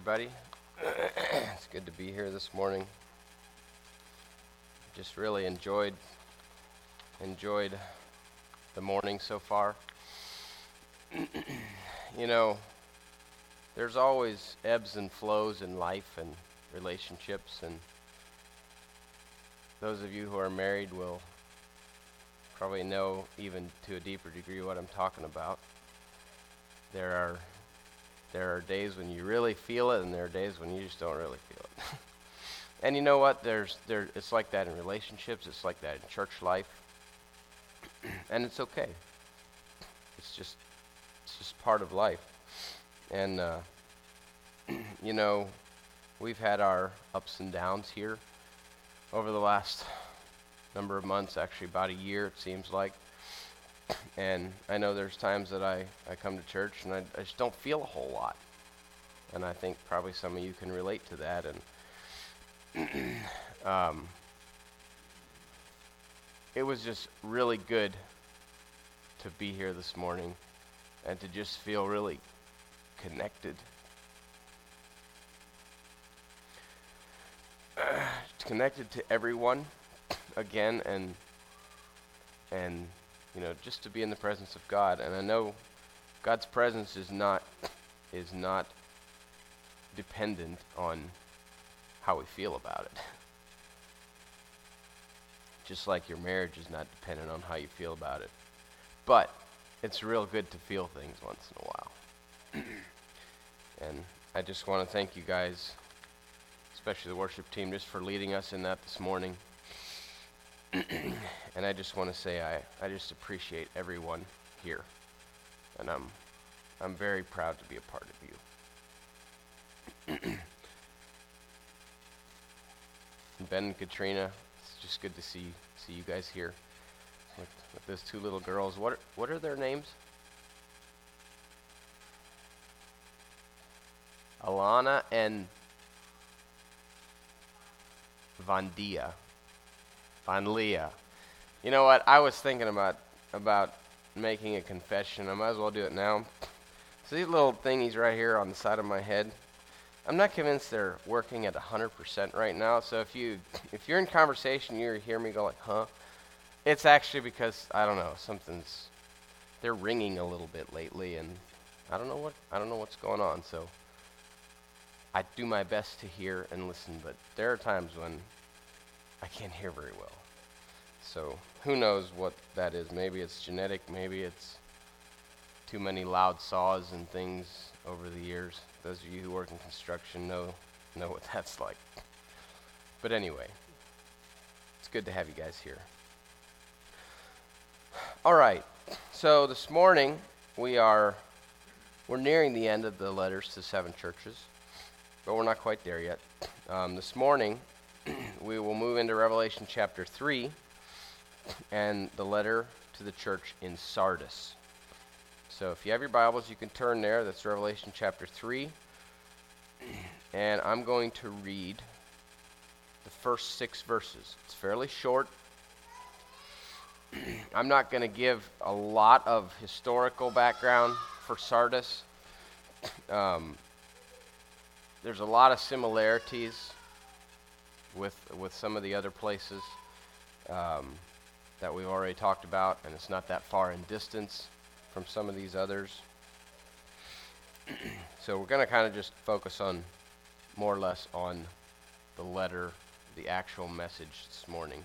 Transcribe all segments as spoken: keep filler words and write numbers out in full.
everybody. It's good to be here this morning. Just really enjoyed enjoyed the morning so far. You know, there's always ebbs and flows in life and relationships, and those of you who are married will probably know even to a deeper degree what I'm talking about. There are There are days when you really feel it, and there are days when you just don't really feel it. And you know what? There's there. It's like that in relationships. It's like that in church life, and it's okay. It's just it's just part of life. And uh, you know, we've had our ups and downs here over the last number of months. Actually, about a year it seems like. And I know there's times that I, I come to church and I, I just don't feel a whole lot. And I think probably some of you can relate to that. And um, it was just really good to be here this morning and to just feel really connected. Uh, connected to everyone again, and and you know, just to be in the presence of God. And I know God's presence is not is not dependent on how we feel about it. Just like your marriage is not dependent on how you feel about it. But it's real good to feel things once in a while. And I just want to thank you guys, especially the worship team, just for leading us in that this morning. And I just want to say I, I just appreciate everyone here. And I'm I'm very proud to be a part of you. Ben and Katrina, it's just good to see see you guys here with, with those two little girls. What are, what are their names? Alana and Vandia. On Leah. You know what? I was thinking about about making a confession. I might as well do it now. So these little thingies right here on the side of my head, I'm not convinced they're working at one hundred percent right now. So if you if you're in conversation, you hear me go like, "Huh?" It's actually because I don't know, something's they're ringing a little bit lately, and I don't know what I don't know what's going on. So I do my best to hear and listen, but there are times when I can't hear very well. So who knows what that is. Maybe it's genetic, maybe it's too many loud saws and things over the years. Those of you who work in construction know know what that's like. But anyway, it's good to have you guys here. All right, so this morning we are we're nearing the end of the letters to seven churches, but we're not quite there yet. Um, this morning we will move into Revelation chapter three and the letter to the church in Sardis. So if you have your Bibles, you can turn there. That's Revelation chapter three. And I'm going to read the first six verses. It's fairly short. I'm not going to give a lot of historical background for Sardis. Um, there's a lot of similarities with with some of the other places um, that we've already talked about, and it's not that far in distance from some of these others. So we're going to kind of just focus on more or less on the letter, the actual message this morning.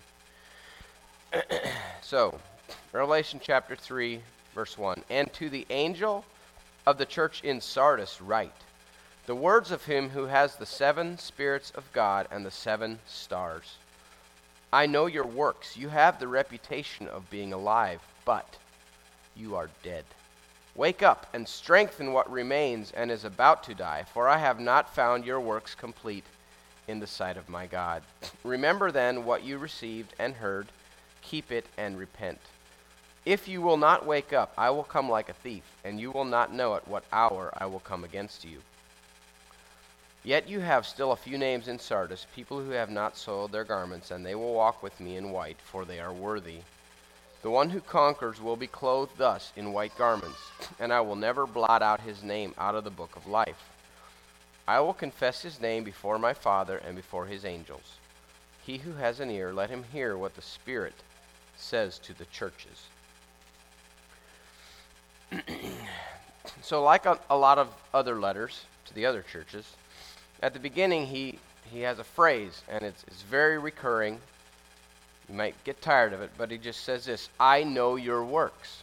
So, Revelation chapter three, verse one. And to the angel of the church in Sardis write, the words of him who has the seven spirits of God and the seven stars. I know your works. You have the reputation of being alive, but you are dead. Wake up and strengthen what remains and is about to die, for I have not found your works complete in the sight of my God. Remember then what you received and heard. Keep it and repent. If you will not wake up, I will come like a thief, and you will not know at what hour I will come against you. Yet you have still a few names in Sardis, people who have not soiled their garments, and they will walk with me in white, for they are worthy. The one who conquers will be clothed thus in white garments, and I will never blot out his name out of the book of life. I will confess his name before my Father and before his angels. He who has an ear, let him hear what the Spirit says to the churches. So like a, a lot of other letters to the other churches, at the beginning he, he has a phrase, and it's, it's very recurring. You might get tired of it, but he just says this: I know your works.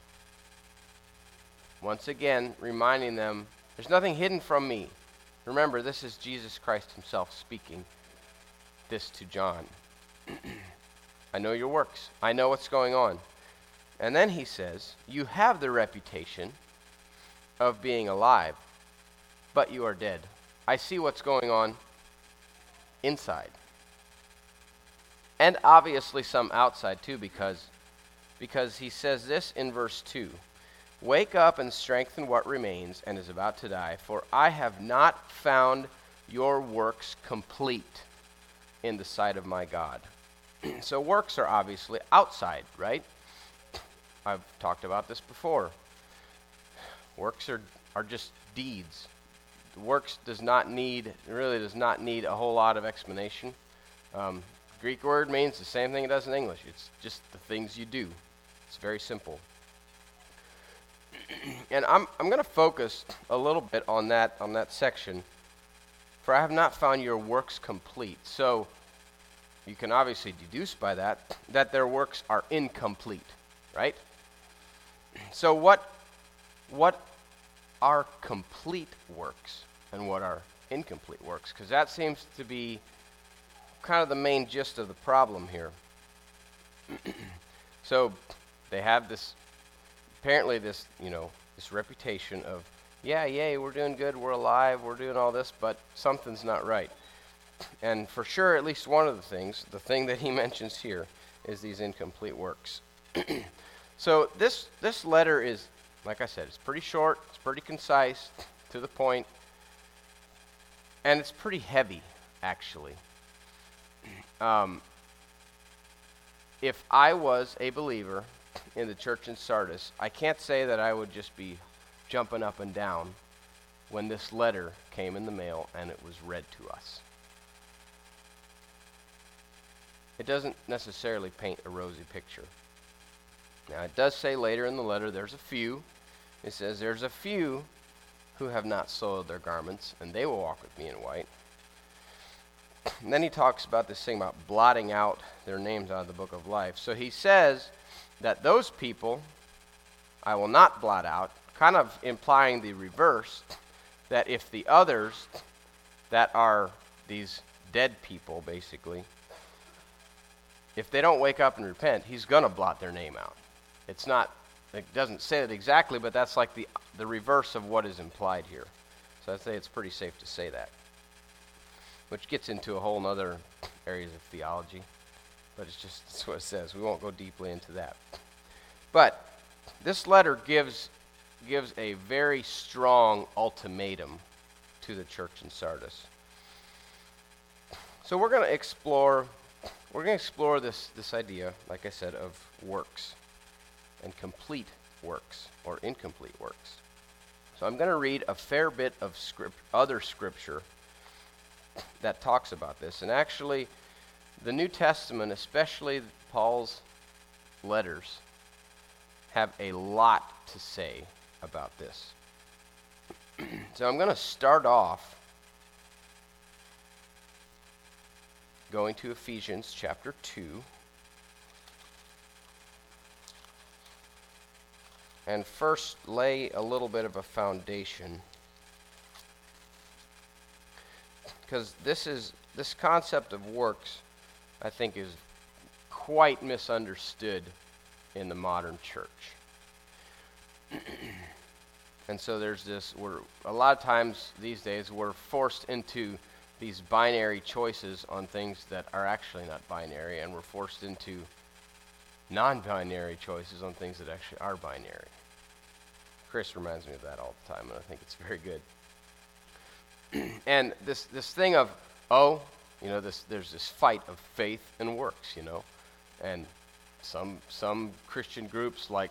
Once again, reminding them, there's nothing hidden from me. Remember, this is Jesus Christ himself speaking this to John. I know your works. I know what's going on. And then he says, you have the reputation of being alive, but you are dead. I see what's going on inside. And obviously some outside too, because, because he says this in verse two. Wake up and strengthen what remains and is about to die, for I have not found your works complete in the sight of my God. So works are obviously outside, right? I've talked about this before. Works are, are just deeds. The works does not need, really does not need a whole lot of explanation. Um, Greek word means the same thing it does in English. It's just the things you do. It's very simple. And I'm I'm going to focus a little bit on that on that section. For I have not found your works complete. So you can obviously deduce by that that their works are incomplete, right? So what what are complete works and what are incomplete works? Because that seems to be kind of the main gist of the problem here. So they have this apparently this, you know, this reputation of, yeah, yay, we're doing good, we're alive, we're doing all this, but something's not right. And for sure, at least one of the things, the thing that he mentions here, is these incomplete works. So this this letter is, like I said, it's pretty short, it's pretty concise, to the point, and it's pretty heavy, actually. Um, if I was a believer in the church in Sardis, I can't say that I would just be jumping up and down when this letter came in the mail and it was read to us. It doesn't necessarily paint a rosy picture. Now, it does say later in the letter, there's a few. It says, there's a few who have not soiled their garments, and they will walk with me in white. And then he talks about this thing about blotting out their names out of the book of life. So he says that those people I will not blot out, kind of implying the reverse, that if the others that are these dead people, basically, if they don't wake up and repent, he's going to blot their name out. It's not, it doesn't say it exactly, but that's like the the reverse of what is implied here. So I'd say it's pretty safe to say that. Which gets into a whole other areas of theology. But it's just, that's what it says. We won't go deeply into that. But this letter gives gives a very strong ultimatum to the church in Sardis. So we're going to explore we're going to explore this this idea, like I said, of works and complete works or incomplete works. So I'm going to read a fair bit of script, other scripture that talks about this. And actually, the New Testament, especially Paul's letters, have a lot to say about this. So I'm going to start off going to Ephesians chapter two. And first lay a little bit of a foundation. Because this is this concept of works, I think, is quite misunderstood in the modern church. And so there's this, we're, a lot of times these days we're forced into these binary choices on things that are actually not binary, and we're forced into non-binary choices on things that actually are binary. Chris reminds me of that all the time, and I think it's very good. And this this thing of, oh, you know, this there's this fight of faith and works, you know, and some some Christian groups, like,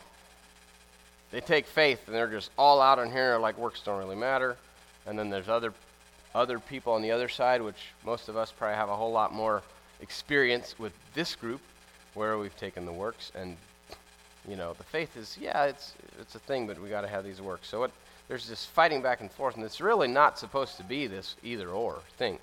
they take faith and they're just all out on here, like works don't really matter, and then there's other other people on the other side, which most of us probably have a whole lot more experience with this group, where we've taken the works, and you know, the faith is, yeah, it's it's a thing, but we got to have these works. So it, there's this fighting back and forth, and it's really not supposed to be this either-or thing.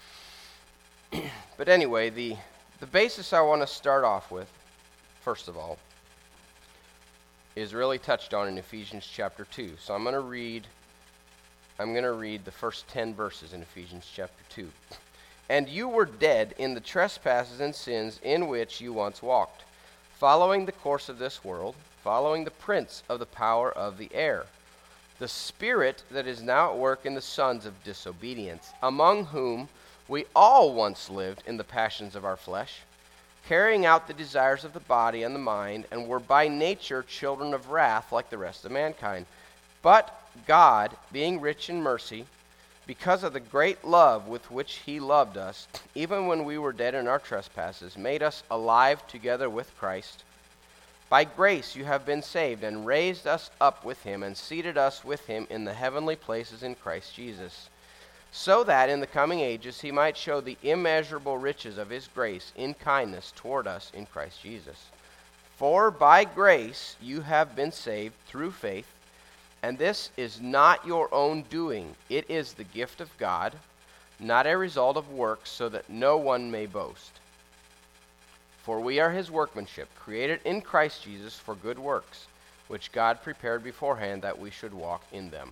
But anyway, the the basis I want to start off with, first of all, is really touched on in Ephesians chapter two. So I'm going to read I'm going to read the first ten verses in Ephesians chapter two. And you were dead in the trespasses and sins in which you once walked, following the course of this world, following the prince of the power of the air, the spirit that is now at work in the sons of disobedience, among whom we all once lived in the passions of our flesh, carrying out the desires of the body and the mind, and were by nature children of wrath like the rest of mankind. But God, being rich in mercy, because of the great love with which he loved us, even when we were dead in our trespasses, made us alive together with Christ. By grace you have been saved, and raised us up with him, and seated us with him in the heavenly places in Christ Jesus, so that in the coming ages he might show the immeasurable riches of his grace in kindness toward us in Christ Jesus. For by grace you have been saved through faith, and this is not your own doing. It is the gift of God, not a result of works, so that no one may boast. For we are his workmanship, created in Christ Jesus for good works, which God prepared beforehand that we should walk in them.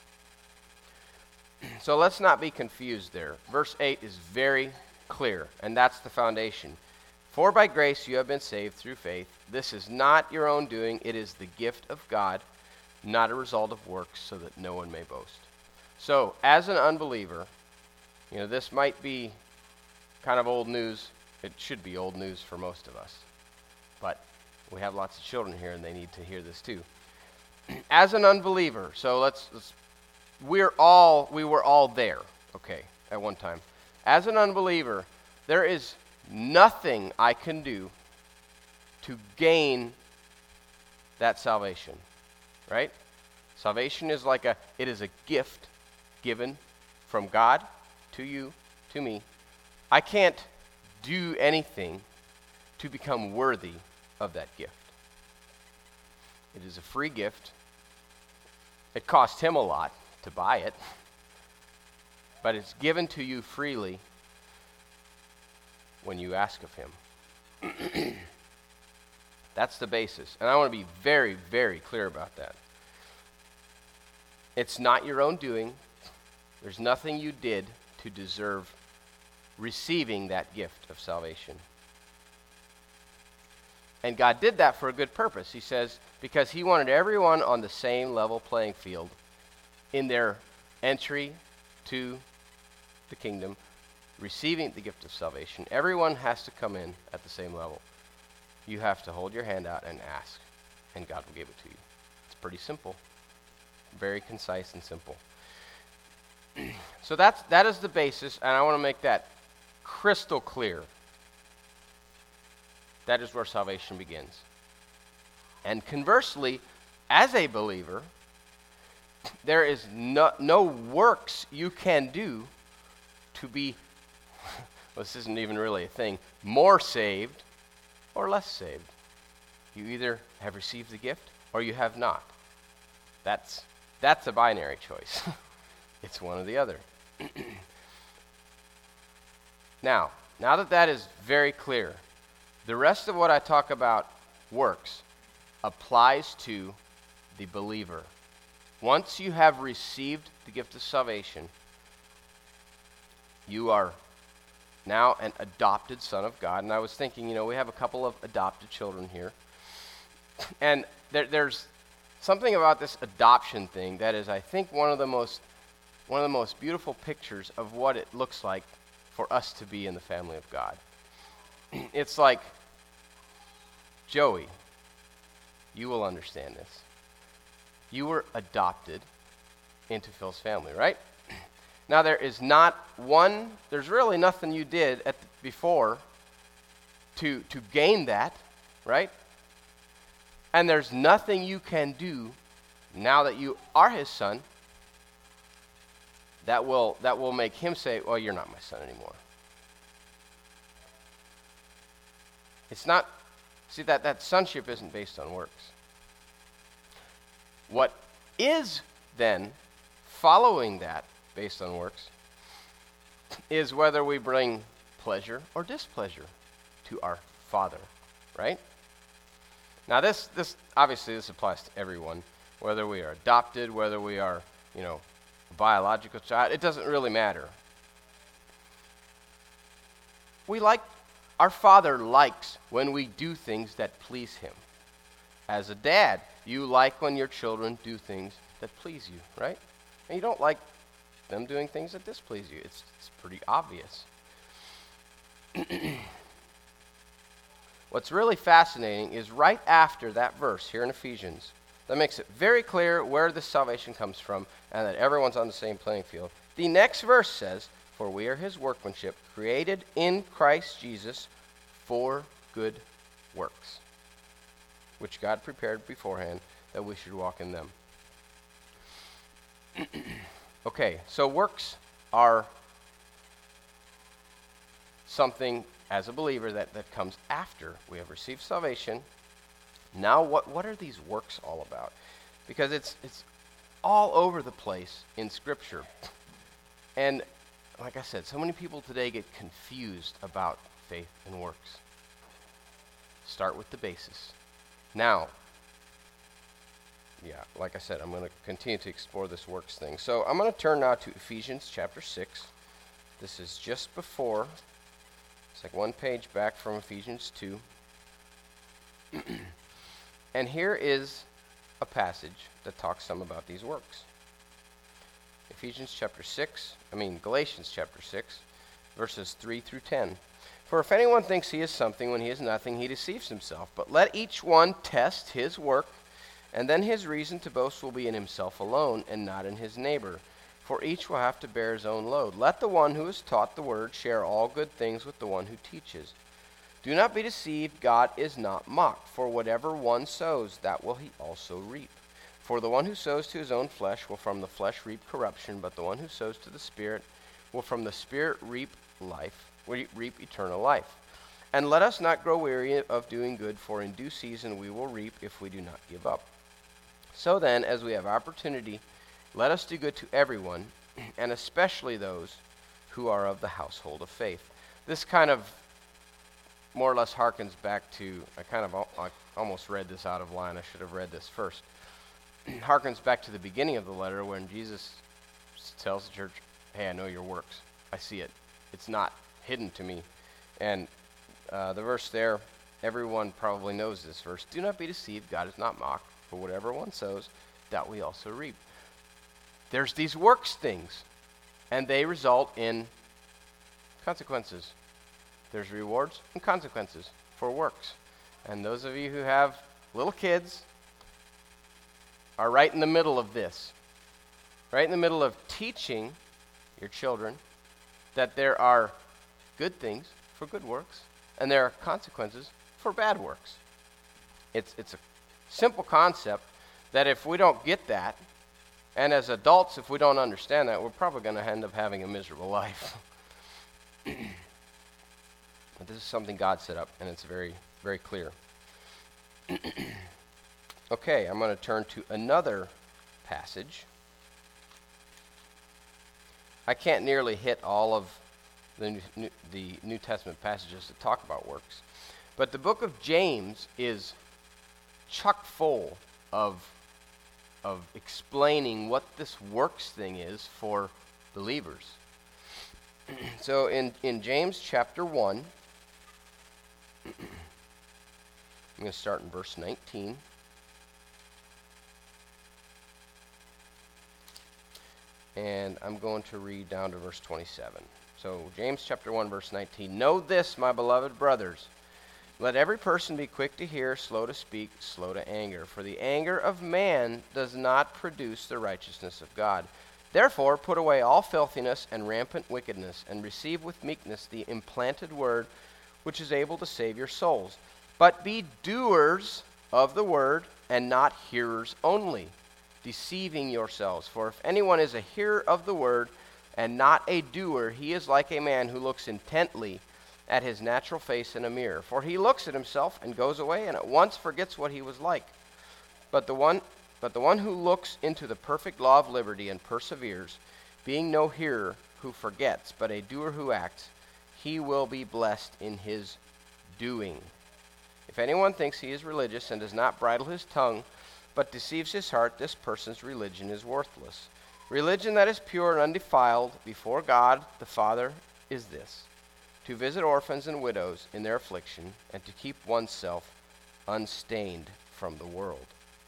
So let's not be confused there. Verse eight is very clear, and that's the foundation. For by grace you have been saved through faith. This is not your own doing. It is the gift of God, not a result of works, so that no one may boast. So, as an unbeliever, you know, this might be kind of old news. It should be old news for most of us. But we have lots of children here, and they need to hear this too. As an unbeliever, so let's, let's we're all, we were all there, okay, at one time. As an unbeliever, there is nothing I can do to gain that salvation, right? Salvation is like a, it is a gift given from God to you, to me. I can't do anything to become worthy of that gift. It is a free gift. It cost him a lot to buy it, but it's given to you freely when you ask of him. That's the basis, and I want to be very, very clear about that. It's not your own doing. There's nothing you did to deserve receiving that gift of salvation. And God did that for a good purpose. He says, because he wanted everyone on the same level playing field in their entry to the kingdom, receiving the gift of salvation. Everyone has to come in at the same level. You have to hold your hand out and ask, and God will give it to you. It's pretty simple. Very concise and simple. So that's that is the basis, and I want to make that crystal clear. That is where salvation begins. And conversely, as a believer, there is no, no works you can do to be, well, this isn't even really a thing, more saved or less saved. You either have received the gift or you have not. That's that's a binary choice. It's one or the other. Now, now that that is very clear, the rest of what I talk about works applies to the believer. Once you have received the gift of salvation, you are now an adopted son of God. And I was thinking, you know, we have a couple of adopted children here. And there, there's something about this adoption thing that is, I think, one of the most one of the most beautiful pictures of what it looks like for us to be in the family of God. It's like, Joey, you will understand this. You were adopted into Phil's family, right? Now, there is not one, there's really nothing you did at the, before to, to gain that, right? And there's nothing you can do now that you are his son that will that will make him say, well, you're not my son anymore. It's not, see, that, that sonship isn't based on works. What is then following that, based on works, is whether we bring pleasure or displeasure to our Father, right? Now this, this obviously this applies to everyone, whether we are adopted, whether we are, you know, a biological child, it doesn't really matter. We like, our Father likes when we do things that please him. As a dad, you like when your children do things that please you, right? And you don't like them doing things that displease you. It's, it's pretty obvious. What's really fascinating is right after that verse here in Ephesians, that makes it very clear where this salvation comes from and that everyone's on the same playing field. The next verse says, for we are his workmanship, created in Christ Jesus for good works, which God prepared beforehand that we should walk in them. Okay, so works are something as a believer that, that comes after we have received salvation. Now what, what are these works all about? Because it's it's all over the place in Scripture. And like I said, so many people today get confused about faith and works. Start with the basis. Now, yeah, like I said, I'm going to continue to explore this works thing. So I'm going to turn now to Ephesians chapter six. This is just before, it's like one page back from Ephesians two. And here is a passage that talks some about these works. Ephesians chapter six, I mean Galatians chapter six, verses three through ten. For if anyone thinks he is something when he is nothing, he deceives himself. But let each one test his work, and then his reason to boast will be in himself alone and not in his neighbor. For each will have to bear his own load. Let the one who is taught the word share all good things with the one who teaches. Do not be deceived, God is not mocked. For whatever one sows, that will he also reap. For the one who sows to his own flesh will from the flesh reap corruption, but the one who sows to the Spirit will from the Spirit reap life, reap eternal life. And let us not grow weary of doing good, for in due season we will reap if we do not give up. So then, as we have opportunity, let us do good to everyone, and especially those who are of the household of faith. This kind of more or less harkens back to, I kind of I almost read this out of line. I should have read this first. Harkens back to the beginning of the letter when Jesus tells the church, hey, I know your works. I see it. It's not hidden to me. And uh, the verse there, everyone probably knows this verse. Do not be deceived. God is not mocked. For whatever one sows, that we also reap. There's these works things, and they result in consequences. There's rewards and consequences for works. And those of you who have little kids are right in the middle of this. Right in the middle of teaching your children that there are good things for good works, and there are consequences for bad works. It's it's a simple concept that if we don't get that, and as adults, if we don't understand that, we're probably going to end up having a miserable life. But this is something God set up, and it's very, very clear. Okay, I'm going to turn to another passage. I can't nearly hit all of the New, the New Testament passages that talk about works, but the book of James is chock full of of explaining what this works thing is for believers. So in, in James chapter one, I'm going to start in verse nineteen. And I'm going to read down to verse twenty-seven. So James chapter one, verse nineteen. Know this, my beloved brothers. Let every person be quick to hear, slow to speak, slow to anger. For the anger of man does not produce the righteousness of God. Therefore, put away all filthiness and rampant wickedness, and receive with meekness the implanted word, which is able to save your souls. But be doers of the word, and not hearers only, deceiving yourselves. For if anyone is a hearer of the word, and not a doer, he is like a man who looks intently at his natural face in a mirror. For he looks at himself and goes away and at once forgets what he was like. But the one but the one who looks into the perfect law of liberty and perseveres, being no hearer who forgets, but a doer who acts, he will be blessed in his doing. If anyone thinks he is religious and does not bridle his tongue, but deceives his heart, this person's religion is worthless. Religion that is pure and undefiled before God the Father is this: to visit orphans and widows in their affliction, and to keep oneself unstained from the world.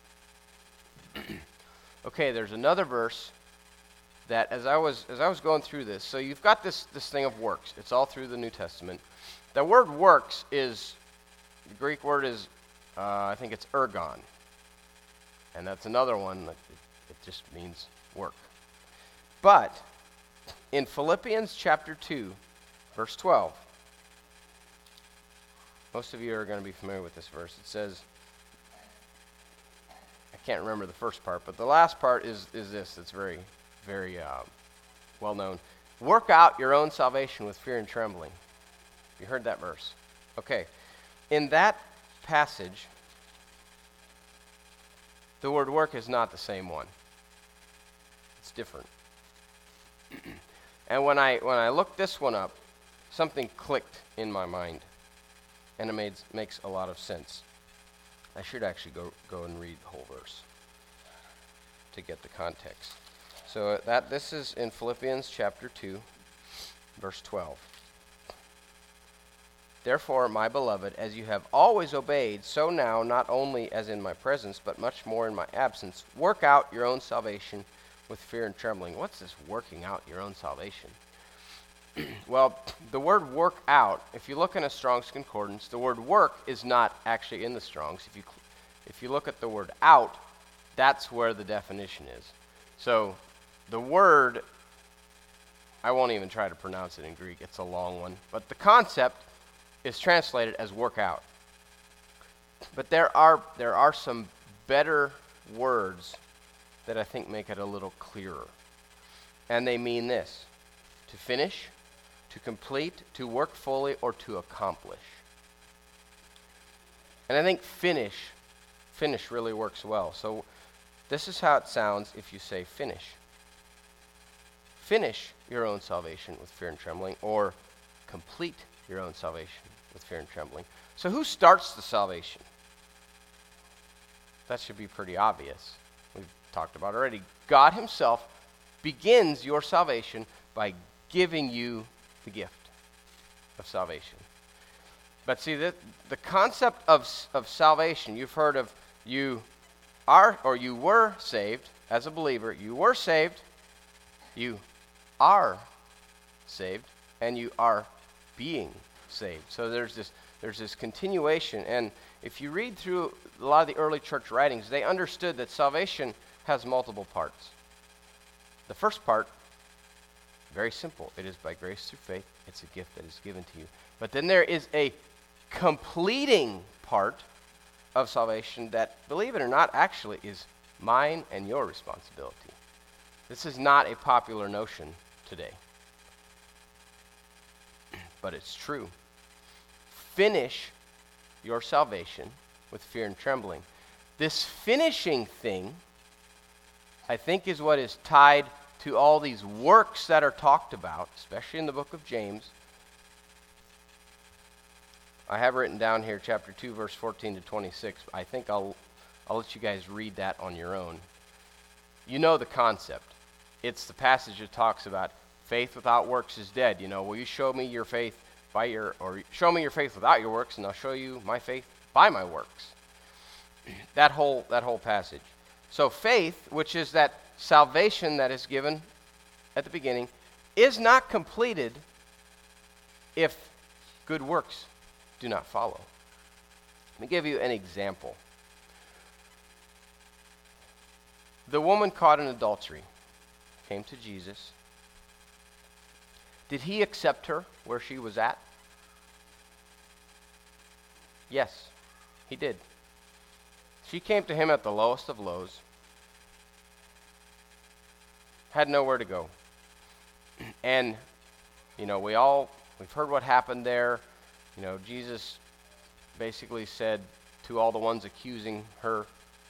Okay, there's another verse that as I was as I was going through this, so you've got this, this thing of works. It's all through the New Testament. The word works is, the Greek word is, uh, I think it's ergon. And that's another one that it, it just means work. But in Philippians chapter two, verse twelve, most of you are going to be familiar with this verse. It says, I can't remember the first part, but the last part is, is this. It's very, very uh, well known. Work out your own salvation with fear and trembling. You heard that verse? Okay. In that passage, the word work is not the same one. It's different. And when I when I looked this one up, something clicked in my mind, and it made, makes a lot of sense. I should actually go, go and read the whole verse to get the context. So that this is in Philippians chapter two, verse twelve. Therefore, my beloved, as you have always obeyed, so now, not only as in my presence, but much more in my absence, work out your own salvation with fear and trembling. What's this working out your own salvation? Well, the word work out, if you look in a Strong's Concordance, the word work is not actually in the Strong's. If you if you look at the word out, that's where the definition is. So the word, I won't even try to pronounce it in Greek. It's a long one. But the concept is translated as work out. But there are there are some better words that I think make it a little clearer. And they mean this: to finish, to complete, to work fully, or to accomplish. And I think finish, finish really works well. So this is how it sounds if you say finish. Finish your own salvation with fear and trembling, or complete your own salvation with fear and trembling. So who starts the salvation? That should be pretty obvious. We've talked about it already. God himself begins your salvation by giving you the gift of salvation. But see, the, the concept of, of salvation, you've heard of you are, or you were saved as a believer. You were saved, you are saved, and you are being saved. So there's this there's this continuation. And if you read through a lot of the early church writings, they understood that salvation has multiple parts. The first part, very simple. It is by grace through faith. It's a gift that is given to you. But then there is a completing part of salvation that, believe it or not, actually is mine and your responsibility. This is not a popular notion today, but it's true. Finish your salvation with fear and trembling. This finishing thing, I think, is what is tied to all these works that are talked about, especially in the book of James. I have written down here chapter two, verse fourteen to twenty-six. I think I'll I'll let you guys read that on your own. You know the concept. It's the passage that talks about faith without works is dead. You know, will you show me your faith by your, or show me your faith without your works, and I'll show you my faith by my works. That whole that whole passage. So faith, which is that salvation that is given at the beginning, is not completed if good works do not follow. Let me give you an example. The woman caught in adultery came to Jesus. Did he accept her where she was at? Yes, he did. She came to him at the lowest of lows, had nowhere to go. And, you know, we all, we've heard what happened there. You know, Jesus basically said to all the ones accusing her,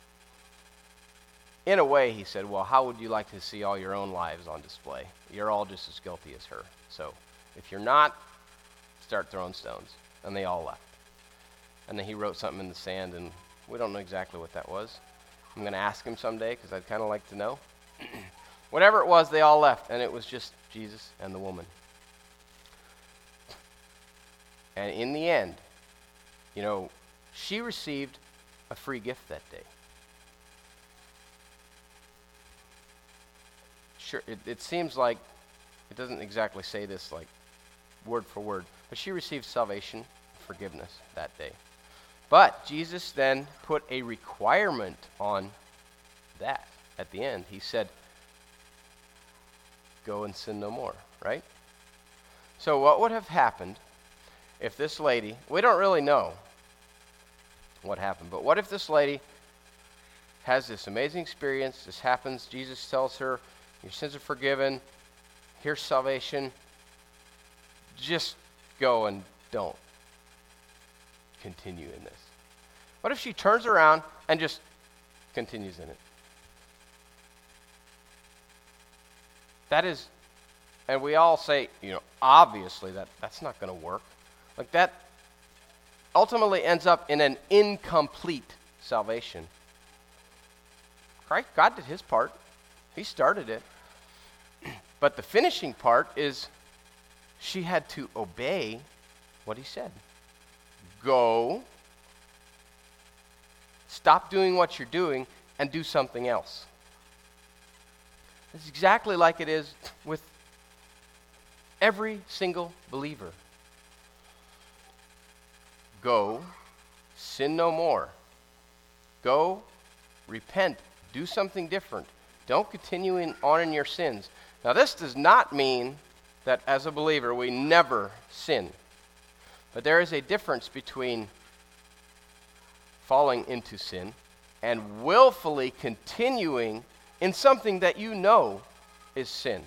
in a way, he said, well, how would you like to see all your own lives on display? You're all just as guilty as her. So if you're not, start throwing stones. And they all left. And then he wrote something in the sand, and we don't know exactly what that was. I'm going to ask him someday because I'd kind of like to know. Whatever it was, they all left, and it was just Jesus and the woman. And in the end, you know, she received a free gift that day. Sure, it, it seems like it doesn't exactly say this like word for word, but she received salvation, forgiveness that day. But Jesus then put a requirement on that at the end. He said, go and sin no more, right? So what would have happened if this lady, we don't really know what happened, but what if this lady has this amazing experience, this happens, Jesus tells her, your sins are forgiven, here's salvation, just go and don't continue in this. What if she turns around and just continues in it? That is, and we all say, you know, obviously that, that's not going to work. Like that ultimately ends up in an incomplete salvation. Right? God did his part. He started it. But the finishing part is she had to obey what he said. Go, stop doing what you're doing, and do something else. It's exactly like it is with every single believer. Go, sin no more. Go, repent, do something different. Don't continue in, on in your sins. Now, this does not mean that as a believer we never sin. But there is a difference between falling into sin and willfully continuing in something that you know is sin.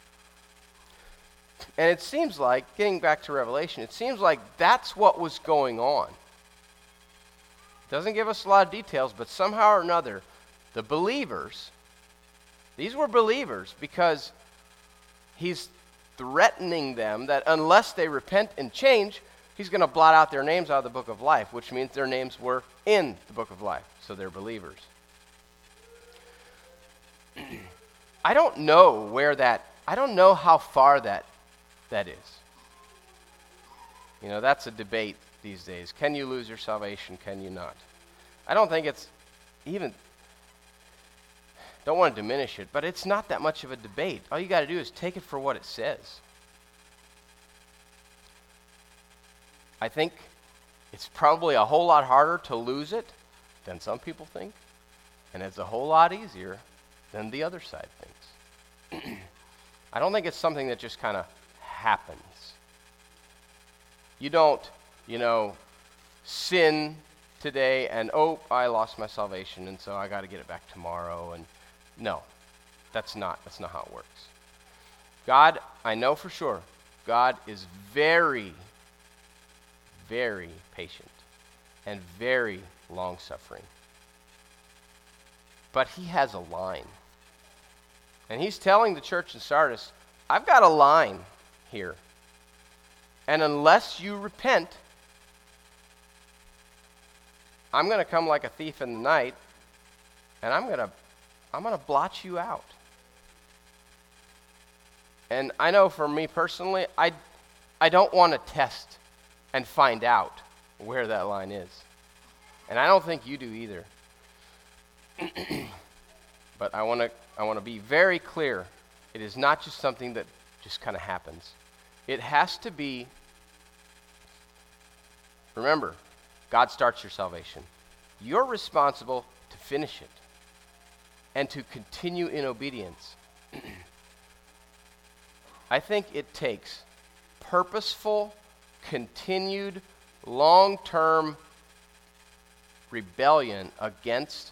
And it seems like, getting back to Revelation, it seems like that's what was going on. It doesn't give us a lot of details, but somehow or another, the believers, these were believers because he's threatening them that unless they repent and change, he's going to blot out their names out of the book of life, which means their names were in the book of life, so they're believers. I don't know where that, I don't know how far that that is. You know, that's a debate these days. Can you lose your salvation? Can you not? I don't think it's even, don't want to diminish it, but it's not that much of a debate. All you got to do is take it for what it says. I think it's probably a whole lot harder to lose it than some people think, and it's a whole lot easier than the other side thinks. I don't think it's something that just kind of happens. You don't, you know, sin today and, oh, I lost my salvation, and so I got to get it back tomorrow. And no, that's not, that's not how it works. God, I know for sure, God is very, very patient and very long-suffering. But he has a line. And he's telling the church in Sardis, I've got a line here. And unless you repent, I'm going to come like a thief in the night, and I'm going to I'm going to blot you out. And I know for me personally, I I don't want to test and find out where that line is. And I don't think you do either. But I want to I want to be very clear. It is not just something that just kind of happens. It has to be, remember, God starts your salvation. You're responsible to finish it and to continue in obedience. I think it takes purposeful, continued, long-term rebellion against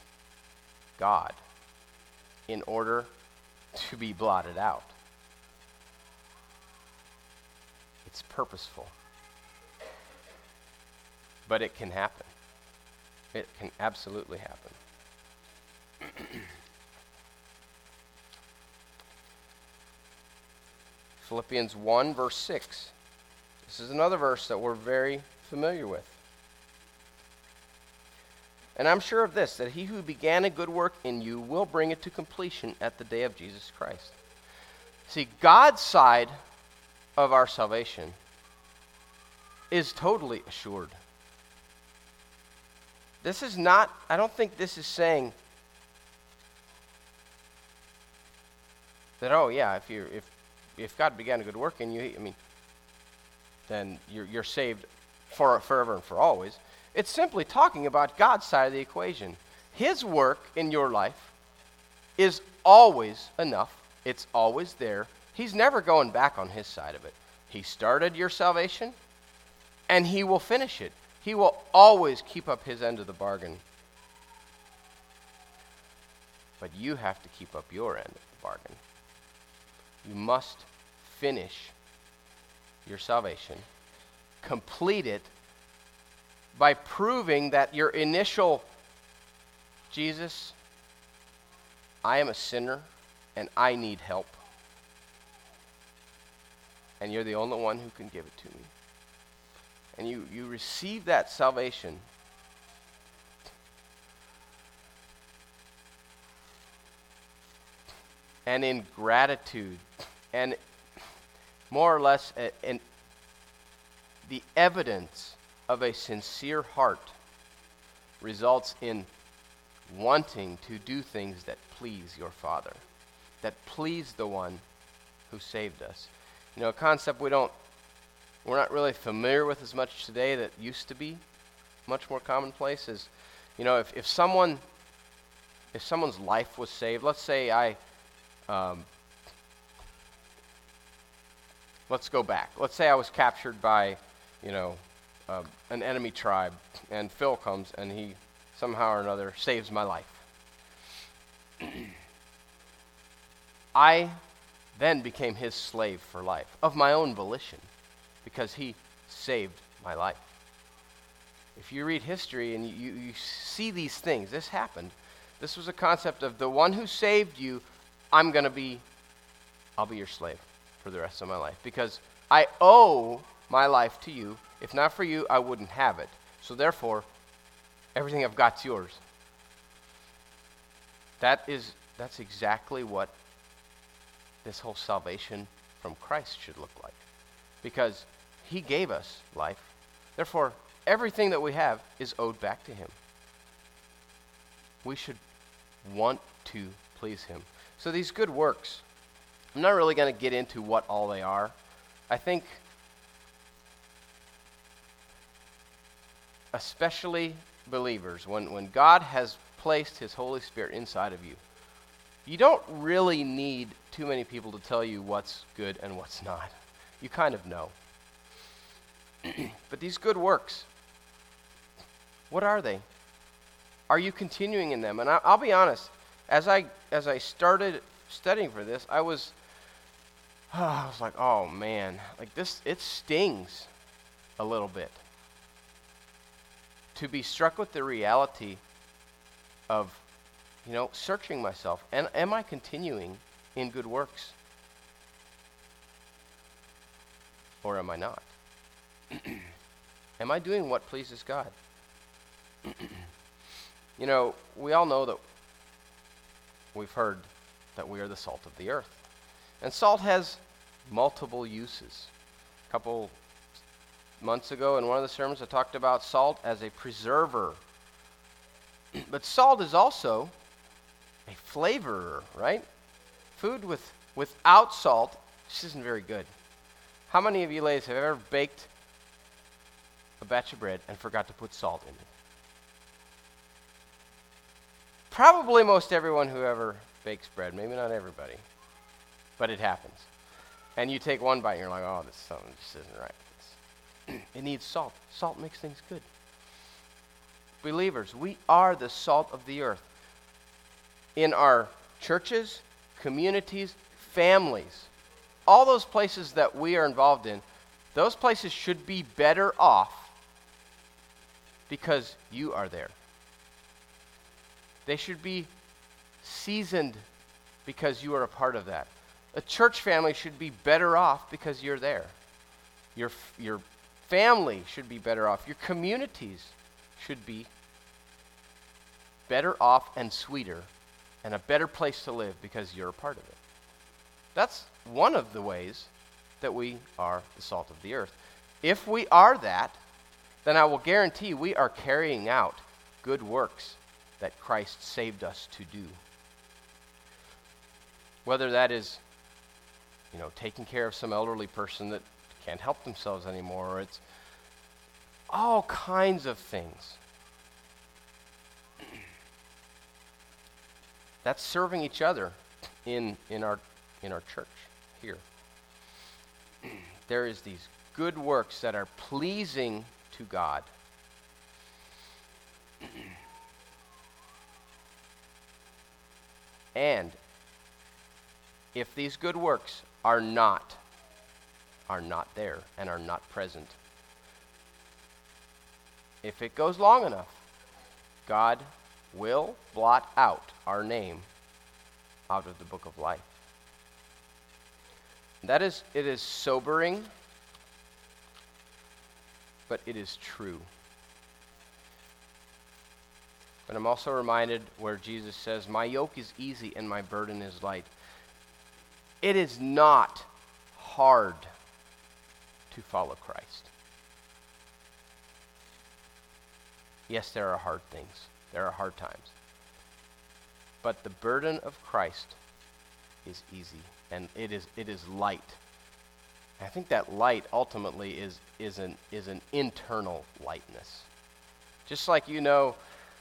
God in order to be blotted out. It's purposeful. But it can happen. It can absolutely happen. Philippians one, verse six. This is another verse that we're very familiar with. And I'm sure of this, that he who began a good work in you will bring it to completion at the day of Jesus Christ. See, God's side of our salvation is totally assured. This is not, I don't think this is saying that, oh yeah, if you if if God began a good work in you, I mean, then you're you're saved for forever and for always. It's simply talking about God's side of the equation. His work in your life is always enough. It's always there. He's never going back on his side of it. He started your salvation, and he will finish it. He will always keep up his end of the bargain. But you have to keep up your end of the bargain. You must finish your salvation, complete it, by proving that your initial, Jesus, I am a sinner and I need help. And you're the only one who can give it to me. And you, you receive that salvation. And in gratitude, and more or less a, an, the evidence of a sincere heart results in wanting to do things that please your Father, that please the one who saved us. You know, a concept we don't, we're not really familiar with as much today that used to be much more commonplace is, you know, if, if someone, if someone's life was saved, let's say I, um, let's go back. Let's say I was captured by, you know, uh, an enemy tribe, and Phil comes and he somehow or another saves my life. I then became his slave for life, of my own volition, because he saved my life. If you read history and you, you see these things, this happened. This was a concept of the one who saved you, I'm going to be, I'll be your slave for the rest of my life, because I owe my life to you. If not for you, I wouldn't have it. So therefore, everything I've got's yours. That is, that's exactly what this whole salvation from Christ should look like. Because he gave us life. Therefore, everything that we have is owed back to him. We should want to please him. So these good works, I'm not really going to get into what all they are. I think especially believers, when, when God has placed his Holy Spirit inside of you, you don't really need too many people to tell you what's good and what's not. You kind of know. But these good works, what are they? Are you continuing in them? And I, I'll be honest, as I as I started studying for this, I was, oh, I was like, oh man, like this, it stings a little bit to be struck with the reality of, you know, searching myself. And am I continuing in good works? Or am I not? Am I doing what pleases God? You know, we all know that we've heard that we are the salt of the earth. And salt has multiple uses. A couple months ago in one of the sermons I talked about salt as a preserver. But salt is also a flavorer, right? Food with without salt just isn't very good. How many of you ladies have ever baked a batch of bread and forgot to put salt in it? Probably most everyone who ever bakes bread, maybe not everybody, but it happens. And you take one bite and you're like, oh, this something just isn't right. It needs salt. Salt makes things good. Believers, we are the salt of the earth. In our churches, communities, families, all those places that we are involved in, Those places should be better off because you are there. They should be seasoned because you are a part of that. A church family should be better off because you're there. Your, your family should be better off. Your communities should be better off and sweeter and a better place to live because you're a part of it. That's one of the ways that we are the salt of the earth. If we are that, then I will guarantee we are carrying out good works that Christ saved us to do. Whether that is, you know, taking care of some elderly person that can't help themselves anymore, or it's all kinds of things. That's serving each other in, in our in our church here. There is these good works that are pleasing to God. And if these good works are not are not there and are not present, if it goes long enough, God will blot out our name out of the book of life. That is, it is sobering, but it is true. But I'm also reminded where Jesus says, "My yoke is easy and my burden is light." It is not hard to follow Christ. Yes, there are hard things. There are hard times. But the burden of Christ is easy, and it is it is light. I think that light ultimately is is an is an internal lightness. Just like, you know,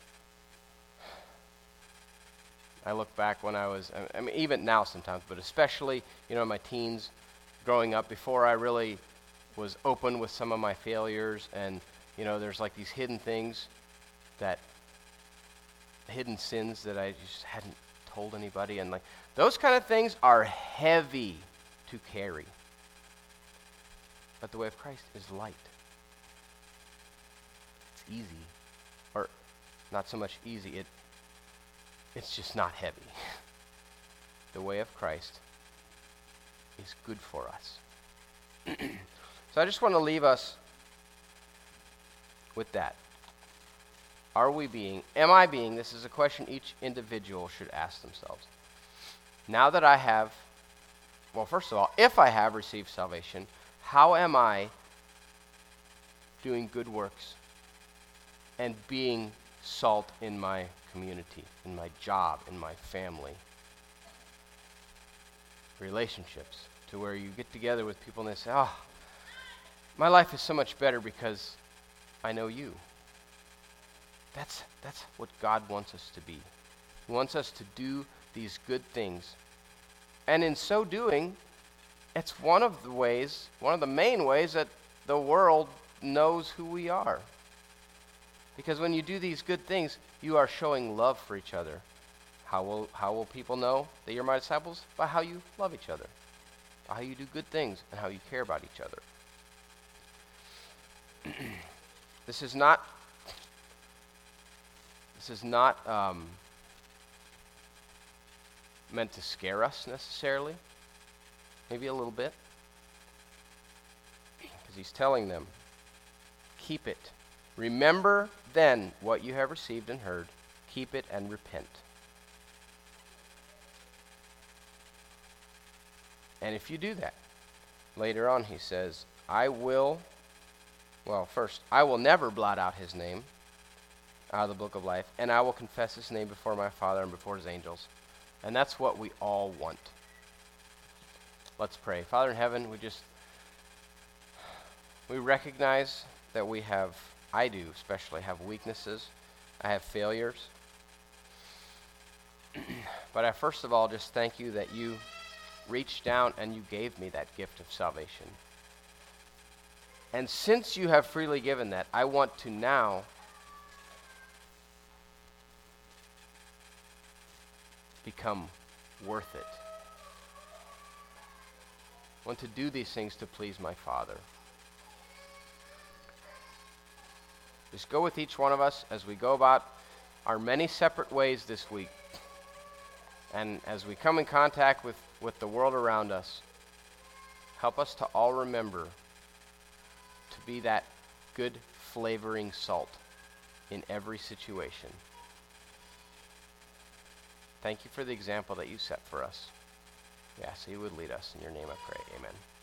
I look back when I was, I mean, even now sometimes, but especially, you know, in my teens, growing up, before I really was open with some of my failures, and, you know, there's like these hidden things that, hidden sins that I just hadn't told anybody, and like, those kind of things are heavy to carry. But the way of Christ is light. It's easy, or not so much easy, it It's just not heavy. The way of Christ is good for us. So I just want to leave us with that. Are we being, am I being, this is a question each individual should ask themselves. Now that I have, well, first of all, if I have received salvation, how am I doing good works and being salt in my community, in my job, in my family, relationships, to where you get together with people and they say, "Oh, my life is so much better because I know you." That's that's what God wants us to be. He wants us to do these good things. And in so doing, it's one of the ways, one of the main ways that the world knows who we are. Because when you do these good things, you are showing love for each other. How will how will people know that you're my disciples? By how you love each other, by how you do good things, and how you care about each other. This is not this is not um, meant to scare us necessarily. Maybe a little bit, because he's telling them, keep it. Remember then what you have received and heard. Keep it and repent. And if you do that, later on he says, I will, well, first, I will never blot out his name out of the book of life, and I will confess his name before my Father and before his angels. And that's what we all want. Let's pray. Father in heaven, we just, we recognize that we have, I do especially, have weaknesses. I have failures. But I first of all just thank you that you reached down and you gave me that gift of salvation. And since you have freely given that, I want to now become worth it. I want to do these things to please my Father. Just go with each one of us as we go about our many separate ways this week. And as we come in contact with, with the world around us, help us to all remember to be that good flavoring salt in every situation. Thank you for the example that you set for us. We ask that you would lead us. In your name I pray. Amen.